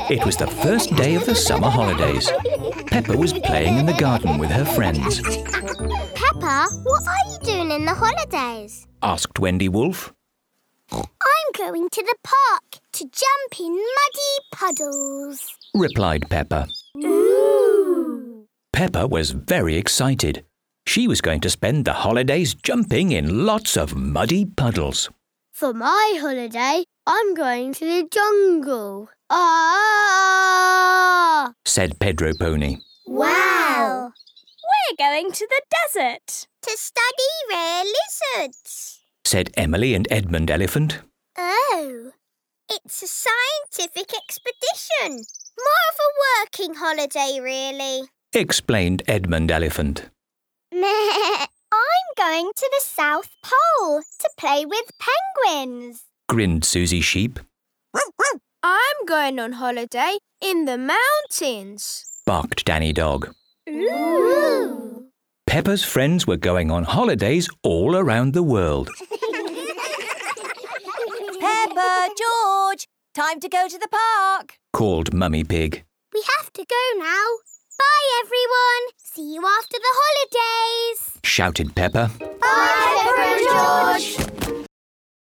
It was the first day of the summer holidays. Peppa was playing in the garden with her friends. Peppa, what are you doing in the holidays? Asked Wendy Wolf. I'm going to the park to jump in muddy puddles, Replied Peppa. Ooh! Peppa was very excited. She was going to spend the holidays jumping in lots of muddy puddles. For my holiday, I'm going to the jungle. Ah! Said Pedro Pony. Wow! We're going to the desert. To study rare lizards. Said Emily and Edmund Elephant. Oh, it's a scientific expedition. More of a working holiday, really. Explained Edmund Elephant. I'm going to the South Pole to play with penguins. Grinned Susie Sheep. I'm going on holiday in the mountains. Barked Danny Dog. Ooh! Peppa's friends were going on holidays all around the world. Peppa, George, time to go to the park. Called Mummy Pig. We have to go now. Bye, everyone. See you after the holidays. Shouted Peppa.